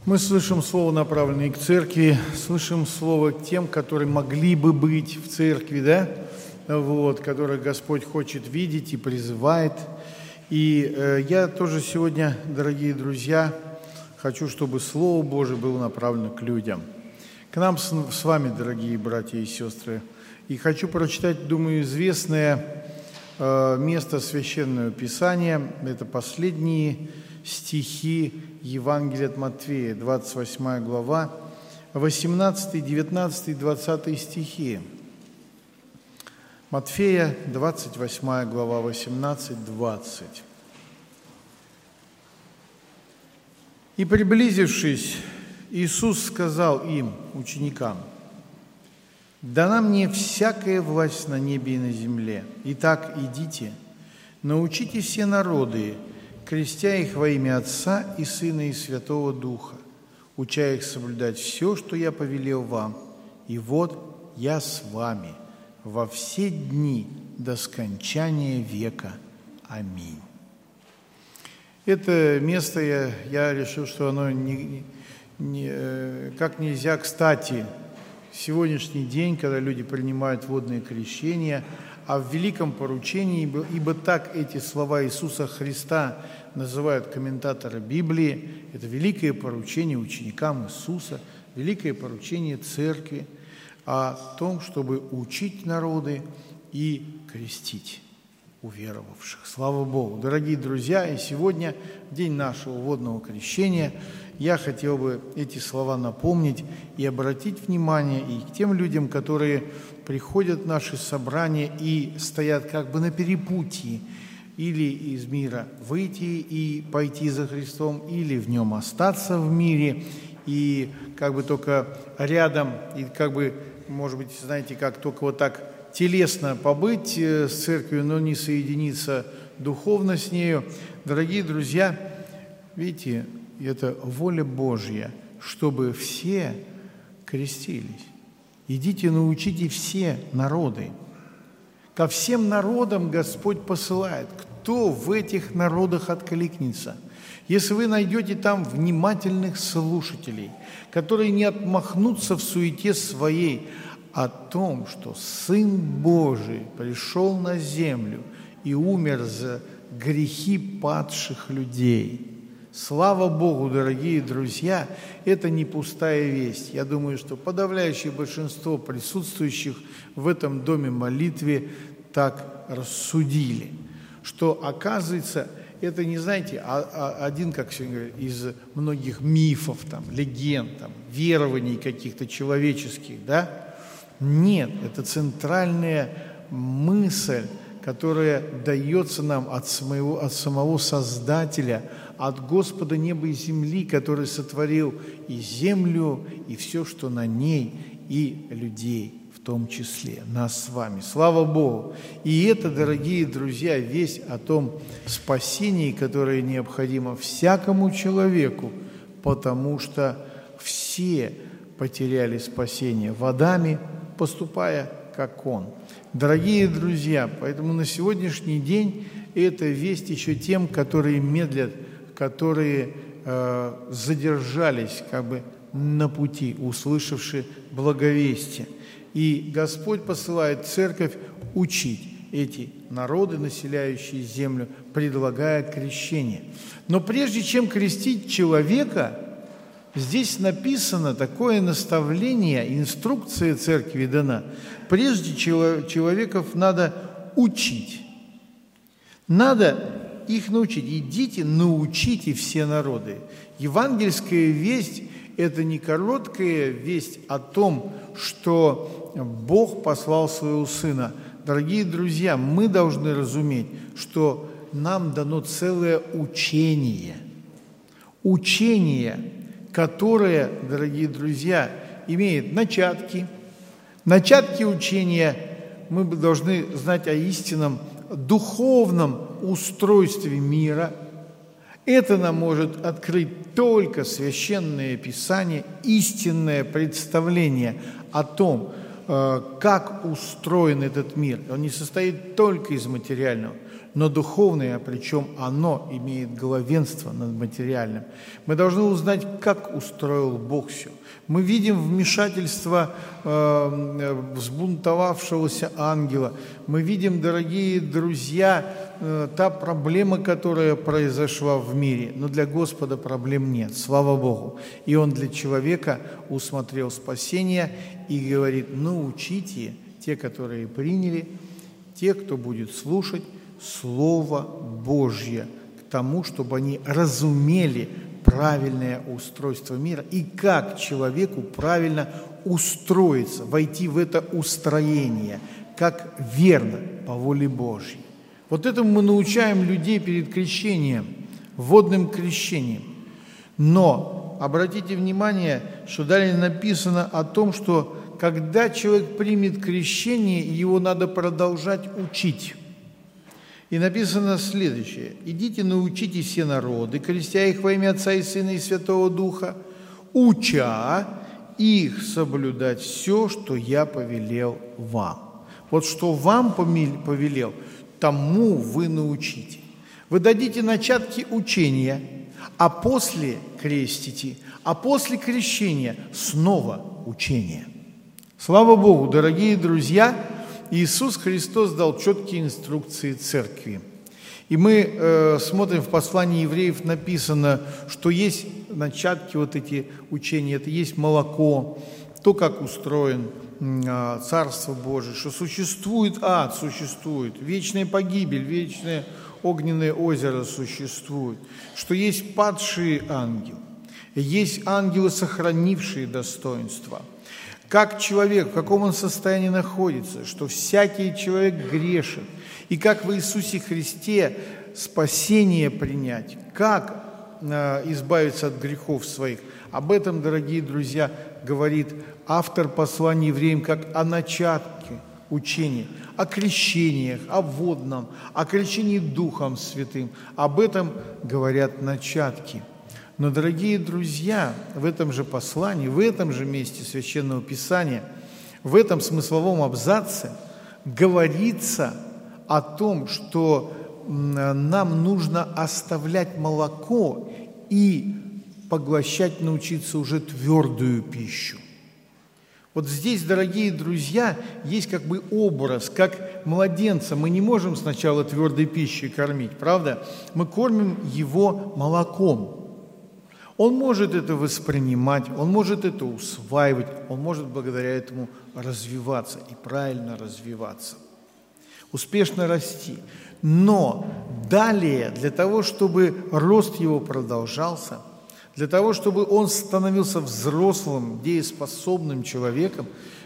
Мы слышим слово, направленное к церкви, слышим слово к тем, которые могли бы быть в церкви, да, которых Господь хочет видеть и призывает. И я тоже сегодня, дорогие друзья, хочу, чтобы Слово Божие было направлено к людям, к нам с вами, дорогие братья и сестры. И хочу прочитать, думаю, известное место Священного Писания. Это последние стихи Евангелия от Матфея, 28 глава, 18, 19, 20 стихи. Матфея, 28 глава, 18, 20. «И, приблизившись, Иисус сказал им, ученикам: „Дана мне всякая власть на небе и на земле. Итак, идите, научите все народы, крестя их во имя Отца и Сына и Святого Духа, уча их соблюдать все, что я повелел вам. И вот я с вами во все дни до скончания века. Аминь». Это место я решил, что оно как нельзя кстати в сегодняшний день, когда люди принимают водное крещение, а в великом поручении, ибо так эти слова Иисуса Христа называют комментаторы Библии, это великое поручение ученикам Иисуса, великое поручение церкви о том, чтобы учить народы и крестить уверовавших. Слава Богу! Дорогие друзья, и сегодня, в день нашего водного крещения, я хотел бы эти слова напомнить и обратить внимание и к тем людям, которые приходят в наши собрания и стоят как бы на перепутье, или из мира выйти и пойти за Христом, или в нем остаться в мире, и как бы только рядом, и как бы, может быть, знаете, как только вот так телесно побыть с церковью, но не соединиться духовно с нею. Дорогие друзья, видите, это воля Божья, чтобы все крестились. Идите, научите все народы. Ко всем народам Господь посылает. Кто в этих народах откликнется? Если вы найдете там внимательных слушателей, которые не отмахнутся в суете своей о том, что Сын Божий пришел на землю и умер за грехи падших людей. Слава Богу, дорогие друзья, это не пустая весть. Я думаю, что подавляющее большинство присутствующих в этом доме молитве так рассудили, что, оказывается, это не, знаете, один, как сегодня говорят, из многих мифов, там, легенд, там, верований каких-то человеческих, да? Нет, это центральная мысль, которая дается нам от самого Создателя, от Господа неба и земли, который сотворил и землю, и все, что на ней, и людей в том числе, нас с вами. Слава Богу! И это, дорогие друзья, весть о том спасении, которое необходимо всякому человеку, потому что все потеряли спасение в Адаме, поступая как он. Дорогие друзья, поэтому на сегодняшний день эта весть еще тем, которые медлят, которые задержались как бы на пути, услышавши благовестие. И Господь посылает церковь учить эти народы, населяющие землю, предлагая крещение. Но прежде чем крестить человека, здесь написано такое наставление, инструкция церкви дана. Прежде человеков надо учить. Надо их научить. Идите, научите все народы. Евангельская весть – это не короткая весть о том, что Бог послал Своего Сына. Дорогие друзья, мы должны разуметь, что нам дано целое учение. Учение, которое, дорогие друзья, имеет начатки. Начатки учения мы должны знать о истинном духовном устройстве мира. Это нам может открыть только Священное Писание, истинное представление о том, как устроен этот мир. Он не состоит только из материального, но духовное, причем оно имеет главенство над материальным. Мы должны узнать, как устроил Бог все. Мы видим вмешательство взбунтовавшегося ангела. Мы видим, дорогие друзья, та проблема, которая произошла в мире. Но для Господа проблем нет, слава Богу. И Он для человека усмотрел спасение и говорит: научите те, которые приняли, те, кто будет слушать Слово Божье, к тому, чтобы они разумели правильное устройство мира и как человеку правильно устроиться, войти в это устроение, как верно по воле Божьей. Вот этому мы научаем людей перед крещением, водным крещением. Но обратите внимание, что далее написано о том, что когда человек примет крещение, его надо продолжать учить. И написано следующее: «Идите, научите все народы, крестя их во имя Отца и Сына и Святого Духа, уча их соблюдать все, что я повелел вам». Вот что вам повелел, тому вы научите. Вы дадите начатки учения, а после крестите, а после крещения снова учение. Слава Богу, дорогие друзья, Иисус Христос дал четкие инструкции церкви. И мы смотрим, в послании евреев написано, что есть начатки вот эти учения, это есть молоко, то, как устроен Царство Божие, что существует ад, существует, вечная погибель, вечное огненное озеро существует, что есть падший ангел, есть ангелы, сохранившие достоинство. Как человек, в каком он состоянии находится, что всякий человек грешен, и как в Иисусе Христе спасение принять, как избавиться от грехов своих. Об этом, дорогие друзья, говорит автор послания евреям, как о начатке учения, о крещениях, о водном, о крещении Духом Святым. Об этом говорят начатки. Но, дорогие друзья, в этом же послании, в этом же месте Священного Писания, в этом смысловом абзаце говорится о том, что нам нужно оставлять молоко и поглощать, научиться уже твердую пищу. Вот здесь, дорогие друзья, есть как бы образ, как младенца. Мы не можем сначала твердой пищей кормить, правда? Мы кормим его молоком. Он может это воспринимать, он может это усваивать, он может благодаря этому развиваться и правильно развиваться, успешно расти. Но далее, для того, чтобы рост его продолжался, для того, чтобы он становился взрослым, дееспособным человеком,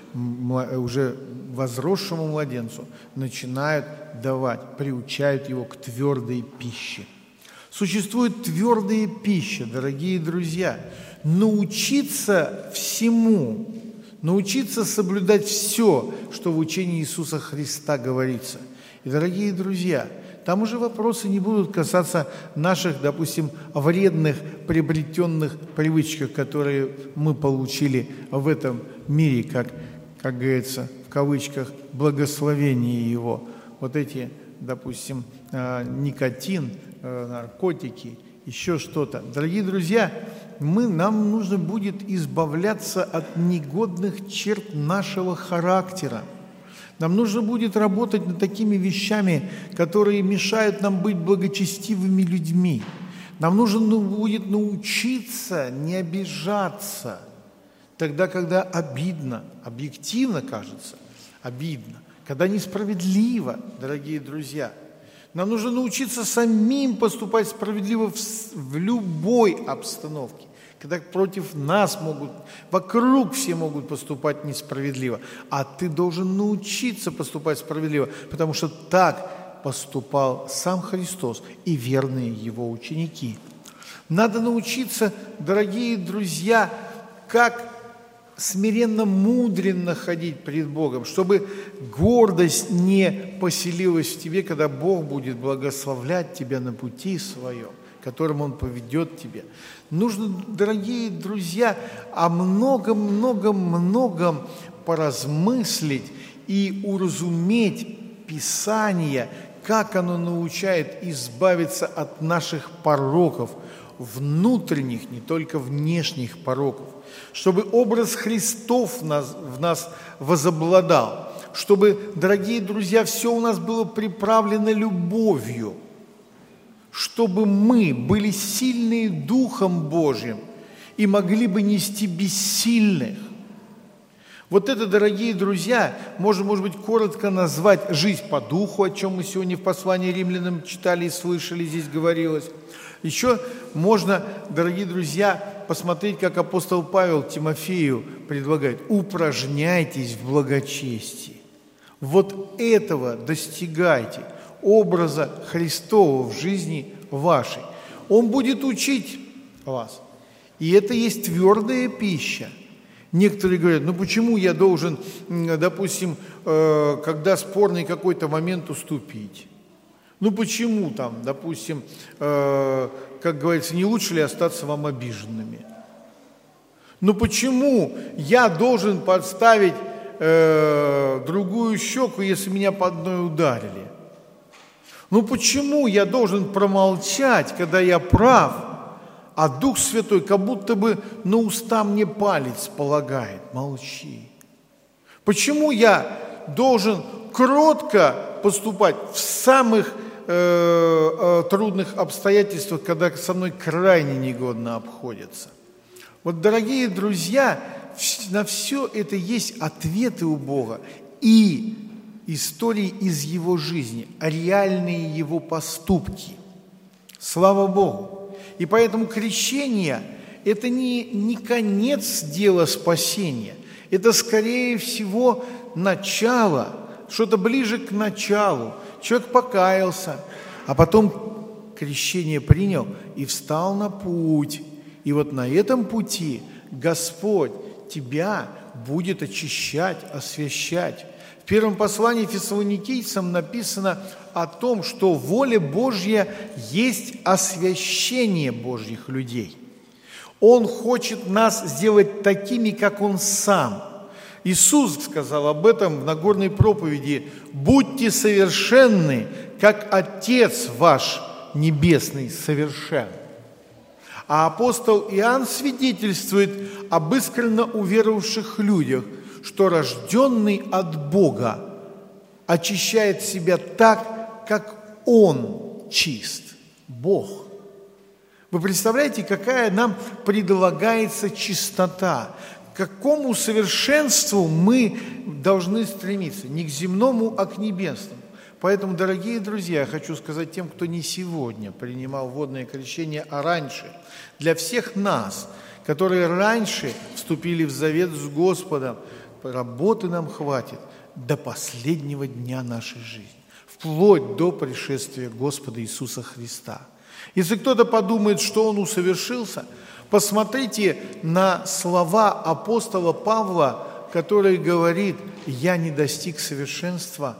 уже возросшему младенцу, начинают давать, приучают его к твердой пище. Существует твердая пища, дорогие друзья. Научиться всему, научиться соблюдать все, что в учении Иисуса Христа говорится. И, дорогие друзья, там уже вопросы не будут касаться наших, допустим, вредных, приобретенных привычек, которые мы получили в этом мире, как говорится, в кавычках, благословение его. Вот эти, допустим, никотин, наркотики, еще что-то. Дорогие друзья, нам нужно будет избавляться от негодных черт нашего характера. Нам нужно будет работать над такими вещами, которые мешают нам быть благочестивыми людьми. Нам нужно будет научиться не обижаться тогда, когда обидно, объективно кажется обидно, когда несправедливо, дорогие друзья. Нам нужно научиться самим поступать справедливо в любой обстановке, когда против нас вокруг все могут поступать несправедливо, а ты должен научиться поступать справедливо, потому что так поступал сам Христос и верные Его ученики. Надо научиться, дорогие друзья, как смиренно-мудренно ходить пред Богом, чтобы гордость не поселилась в тебе, когда Бог будет благословлять тебя на пути своем, которым Он поведет тебя. Нужно, дорогие друзья, о многом поразмыслить и уразуметь Писание, как оно научает избавиться от наших пороков, внутренних, не только внешних пороков, чтобы образ Христов в нас возобладал, чтобы, дорогие друзья, все у нас было приправлено любовью, чтобы мы были сильные Духом Божьим и могли бы нести бессильных. Вот это, дорогие друзья, можно, может быть, коротко назвать жизнь по духу, о чем мы сегодня в послании Римлянам читали и слышали, здесь говорилось. Еще можно, дорогие друзья, посмотреть, как апостол Павел Тимофею предлагает: упражняйтесь в благочестии. Вот этого достигайте, образа Христова в жизни вашей. Он будет учить вас. И это есть твердая пища. Некоторые говорят: ну почему я должен, допустим, когда спорный какой-то момент, уступить? Ну почему там, допустим, как говорится, не лучше ли остаться вам обиженными? Ну почему я должен подставить другую щеку, если меня по одной ударили? Ну почему я должен промолчать, когда я прав, а Дух Святой как будто бы на уста мне палец полагает? Молчи. Почему я должен кротко поступать в самых трудных обстоятельствах, когда со мной крайне негодно обходятся? Вот, дорогие друзья, на все это есть ответы у Бога и истории из Его жизни, реальные Его поступки. Слава Богу! И поэтому крещение – это не конец дела спасения, это, скорее всего, начало, что-то ближе к началу. Человек покаялся, а потом крещение принял и встал на путь. И вот на этом пути Господь тебя будет очищать, освящать. В первом послании Фессалоникийцам написано о том, что воля Божья есть освящение Божьих людей. Он хочет нас сделать такими, как Он сам. Иисус сказал об этом в Нагорной проповеди: «Будьте совершенны, как Отец ваш Небесный совершен». А апостол Иоанн свидетельствует об искренне уверовавших людях, что рожденный от Бога очищает себя так, как Он чист, Бог. Вы представляете, какая нам предлагается чистота? К какому совершенству мы должны стремиться? Не к земному, а к небесному. Поэтому, дорогие друзья, я хочу сказать тем, кто не сегодня принимал водное крещение, а раньше, для всех нас, которые раньше вступили в завет с Господом, работы нам хватит до последнего дня нашей жизни, вплоть до пришествия Господа Иисуса Христа. Если кто-то подумает, что он усовершился, посмотрите на слова апостола Павла, который говорит: «Я не достиг совершенства,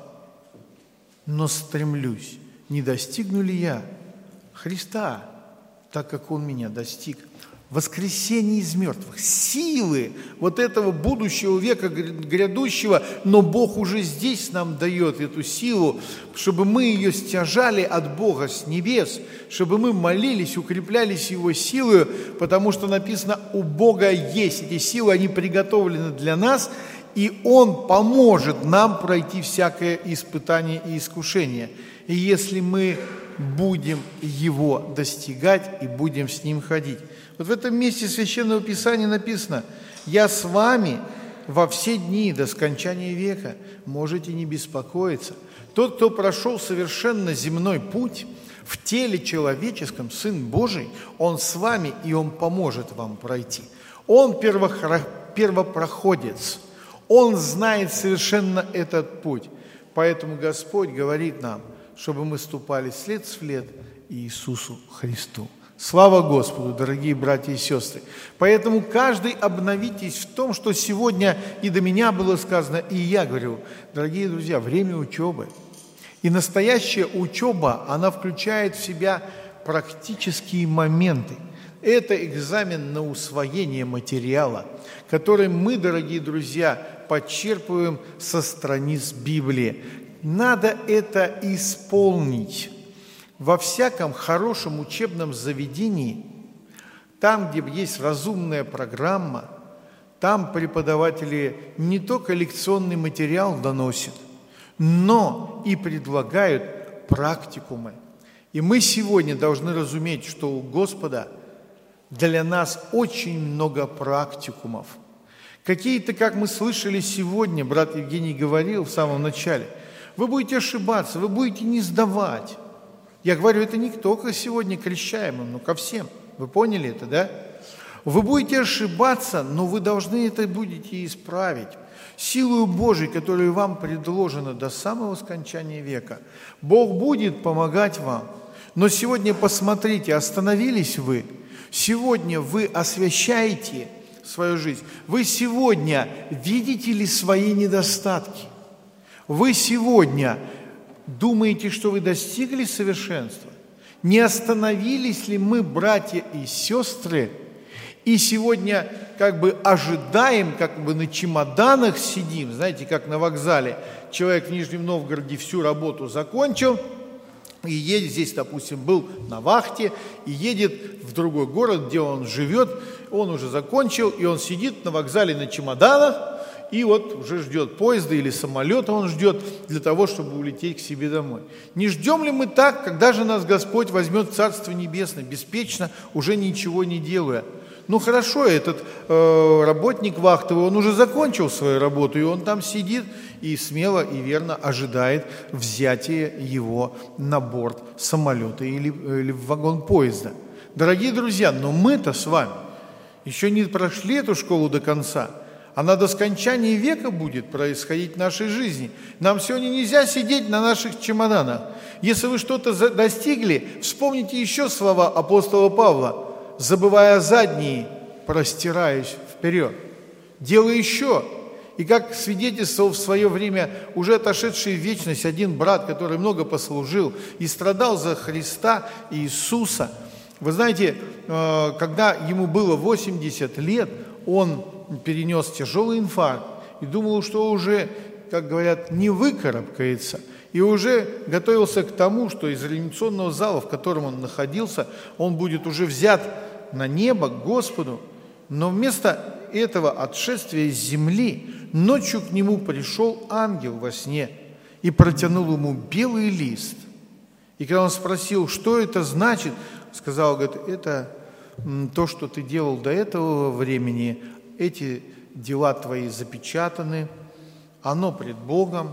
но стремлюсь, не достигну ли я Христа, так как Он меня достиг». Воскресение из мертвых, силы вот этого будущего века грядущего, но Бог уже здесь нам дает эту силу, чтобы мы ее стяжали от Бога с небес, чтобы мы молились, укреплялись Его силой, потому что написано: у Бога есть эти силы, они приготовлены для нас, и Он поможет нам пройти всякое испытание и искушение. И если мы будем Его достигать и будем с Ним ходить. Вот в этом месте Священного Писания написано: «Я с вами во все дни до скончания века, можете не беспокоиться». Тот, кто прошел совершенно земной путь, в теле человеческом, Сын Божий, Он с вами, и Он поможет вам пройти. Он первопроходец, Он знает совершенно этот путь. Поэтому Господь говорит нам, чтобы мы ступали след в след Иисусу Христу. Слава Господу, дорогие братья и сестры! Поэтому каждый обновитесь в том, что сегодня и до меня было сказано, и я говорю, дорогие друзья, время учебы. И настоящая учеба, она включает в себя практические моменты. Это экзамен на усвоение материала, который мы, дорогие друзья, подчерпываем со страниц Библии. надо это исполнить. Во всяком хорошем учебном заведении, там, где есть разумная программа, там преподаватели не только лекционный материал доносят, но и предлагают практикумы. И мы сегодня должны разуметь, что у Господа для нас очень много практикумов. Какие-то, как мы слышали сегодня, брат Евгений говорил в самом начале, вы будете ошибаться, вы будете не сдавать. Я говорю, это не только сегодня крещаемым, но ко всем. Вы поняли это, да? Вы будете ошибаться, но вы должны это будете исправить. Силою Божией, которая вам предложена до самого скончания века, Бог будет помогать вам. Но сегодня посмотрите, остановились вы, сегодня вы освящаете свою жизнь, вы сегодня видите ли свои недостатки, вы сегодня думаете, что вы достигли совершенства, не остановились ли мы, братья и сестры, и сегодня как бы ожидаем, как бы на чемоданах сидим, знаете, как на вокзале, человек в Нижнем Новгороде всю работу закончил, и едет здесь, допустим, был на вахте, и едет в другой город, где он живет, он уже закончил, и он сидит на вокзале на чемоданах, и вот уже ждет поезда или самолета он ждет для того, чтобы улететь к себе домой. Не ждем ли мы так, когда же нас Господь возьмет в Царство Небесное, беспечно, уже ничего не делая? Ну хорошо, этот работник вахтовый, он уже закончил свою работу, и он там сидит и смело и верно ожидает взятия его на борт самолета или в вагон поезда. Дорогие друзья, но мы-то с вами еще не прошли эту школу до конца. Она до скончания века будет происходить в нашей жизни. Нам сегодня нельзя сидеть на наших чемоданах. Если вы что-то достигли, вспомните еще слова апостола Павла. Забывая задние, простираюсь вперед. Делаю еще. И как свидетельствовал в свое время уже отошедший в вечность один брат, который много послужил и страдал за Христа Иисуса. Вы знаете, когда ему было 80 лет, он перенес тяжелый инфаркт и думал, что уже, как говорят, не выкарабкается. И уже готовился к тому, что из реанимационного зала, в котором он находился, он будет уже взят на небо к Господу. Но вместо этого отшествия с земли ночью к нему пришел ангел во сне и протянул ему белый лист. И когда он спросил, что это значит, сказал, говорит, это то, что ты делал до этого времени, эти дела твои запечатаны, оно пред Богом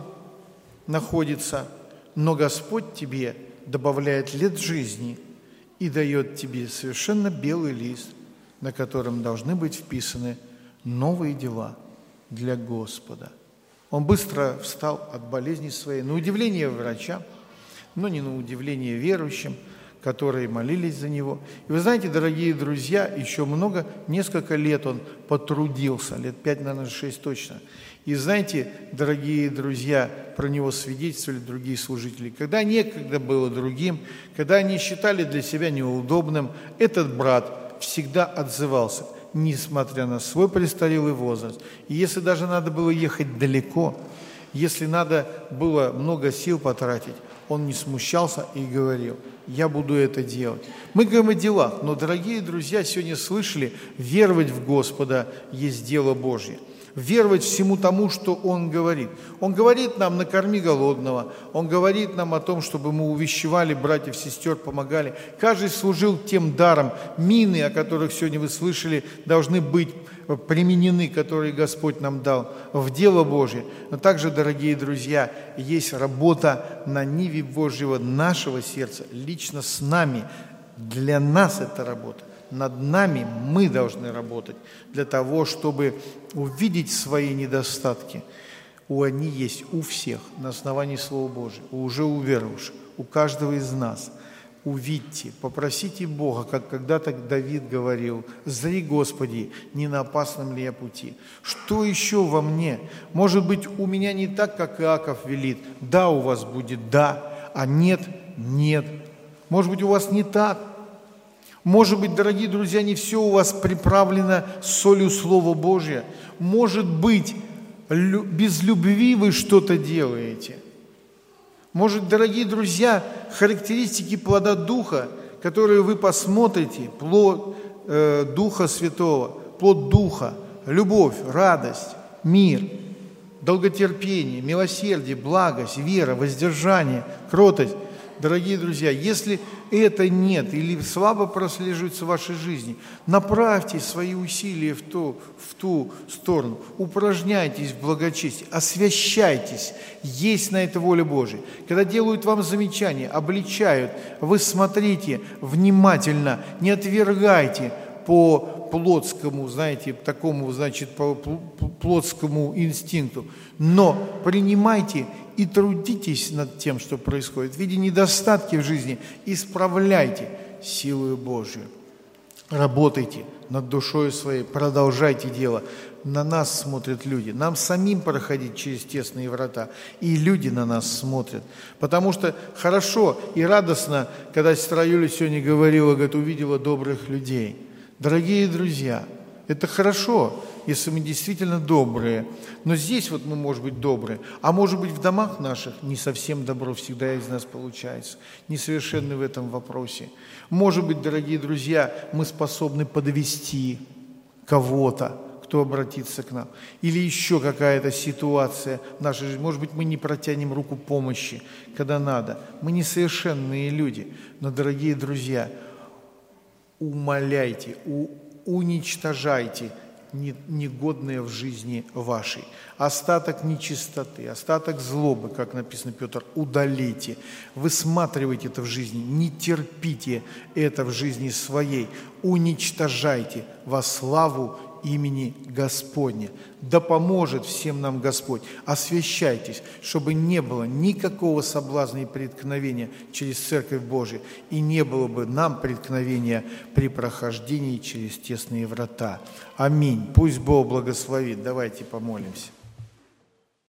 находится, но Господь тебе добавляет лет жизни и дает тебе совершенно белый лист, на котором должны быть вписаны новые дела для Господа. Он быстро встал от болезни своей, на удивление врачам, но не на удивление верующим, которые молились за него. И вы знаете, дорогие друзья, еще несколько лет он потрудился, лет 5, наверное, 6 точно. И знаете, дорогие друзья, про него свидетельствовали другие служители. Когда некогда было другим, когда они считали для себя неудобным, этот брат всегда отзывался, несмотря на свой престарелый возраст. И если даже надо было ехать далеко, если надо было много сил потратить, он не смущался и говорил, я буду это делать. Мы говорим о делах, но, дорогие друзья, сегодня слышали, веровать в Господа есть дело Божье. Веровать всему тому, что Он говорит. Он говорит нам, накорми голодного. Он говорит нам о том, чтобы мы увещевали братьев, сестер, помогали. Каждый служил тем даром. Мины, о которых сегодня вы слышали, должны быть применены, которые Господь нам дал в дело Божье. Но также, дорогие друзья, есть работа на ниве Божьего нашего сердца, лично с нами. Для нас это работа. Над нами мы должны работать для того, чтобы увидеть свои недостатки. Они есть у всех на основании Слова Божьего, уже у верующих, у каждого из нас. Увидьте, попросите Бога, как когда-то Давид говорил, «Зри, Господи, не на опасном ли я пути?» Что еще во мне? Может быть, у меня не так, как Иаков велит. Да, у вас будет да, а нет, нет. Может быть, у вас не так. Может быть, дорогие друзья, не все у вас приправлено солью Слова Божия. Может быть, без любви вы что-то делаете. Может, дорогие друзья, характеристики плода Духа, которые вы посмотрите, плод Духа Святого, плод Духа, любовь, радость, мир, долготерпение, милосердие, благость, вера, воздержание, кротость. Дорогие друзья, если это нет или слабо прослеживается в вашей жизни, направьте свои усилия в ту сторону, упражняйтесь в благочестии, освящайтесь, есть на это воля Божия. Когда делают вам замечания, обличают, вы смотрите внимательно, не отвергайте по плотскому, знаете, такому, значит, по плотскому инстинкту, но принимайте и трудитесь над тем, что происходит. Видя недостатки в жизни, исправляйте силою Божию. Работайте над душой своей, продолжайте дело. На нас смотрят люди. Нам самим проходить через тесные врата, и люди на нас смотрят. Потому что хорошо и радостно, когда сестра Юля сегодня говорила, говорит, увидела добрых людей. Дорогие друзья, это хорошо, если мы действительно добрые. Но здесь вот мы, может быть, добрые. А может быть, в домах наших не совсем добро всегда из нас получается. Несовершенны в этом вопросе. Может быть, дорогие друзья, мы способны подвести кого-то, кто обратится к нам. Или еще какая-то ситуация в нашей жизни. Может быть, мы не протянем руку помощи, когда надо. Мы несовершенные люди. Но, дорогие друзья, умаляйте, уничтожайте негодное в жизни вашей. Остаток нечистоты, остаток злобы, как написано Петр, удалите. Высматривайте это в жизни, не терпите это в жизни своей. Уничтожайте во славу имени Господня. Да поможет всем нам Господь. Освящайтесь, чтобы не было никакого соблазна и преткновения через Церковь Божию, и не было бы нам преткновения при прохождении через тесные врата. Аминь. Пусть Бог благословит. Давайте помолимся.